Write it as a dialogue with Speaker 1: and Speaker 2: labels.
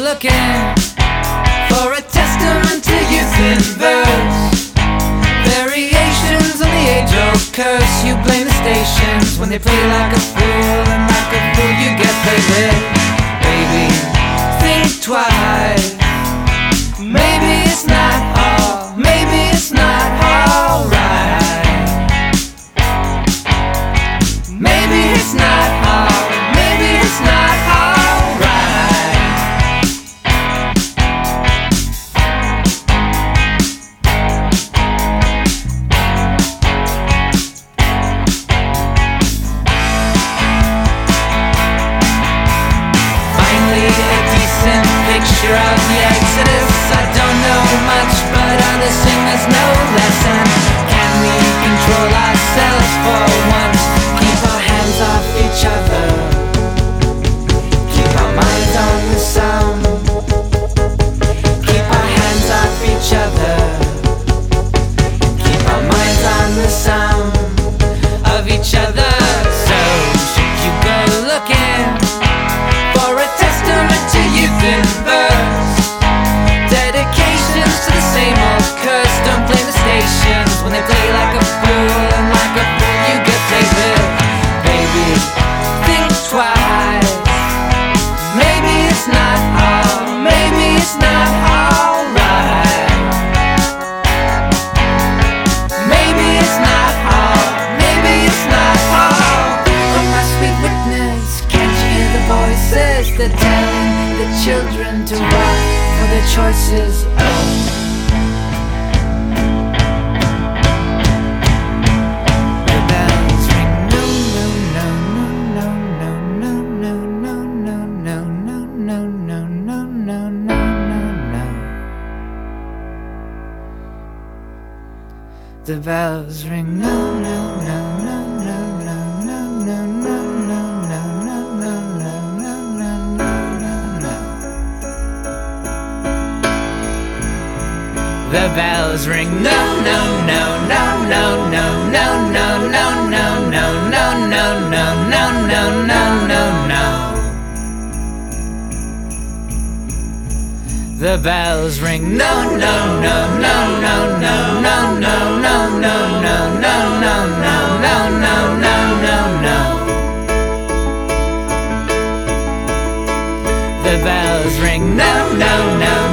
Speaker 1: looking for a testament to youth in verse. Variations on the age-old curse. You blame the stations when they play like a fool, and like a fool you get played with. Baby, think twice. Maybe it's not all, maybe it's not alright. Maybe it's not all, maybe it's not alright. Finally, a decent picture of the exodus. I don't know much, but other singers know lesson. Can we control ourselves for once? Keep our hands off each other. Keep our minds on the sound. Keep our hands off each other. Keep our minds on the sound of each other. So should you go looking for a testament to youth in verse? Dedications to the same old curse. Don't blame the stations when they play like a fool, and like a fool you get played with. Baby, think twice. Maybe it's not all, maybe it's not alright. Maybe it's not all, maybe it's not all. Oh my sweet witness, can't you hear the voices? They're telling the children to rock for their choices. Oh. The bells ring, no, no, no, no, no, no, no, no, no, no, no, no, no, no, no, no. The bells ring, no, no, no, no, no, no, no, no, no, no, no, no, no, no, no, no, no, no, no. The bells ring, no, no, no, no, no, no, no, no, no, no, no, no, no, no, no, no, no, no. The bells ring, no, no, no.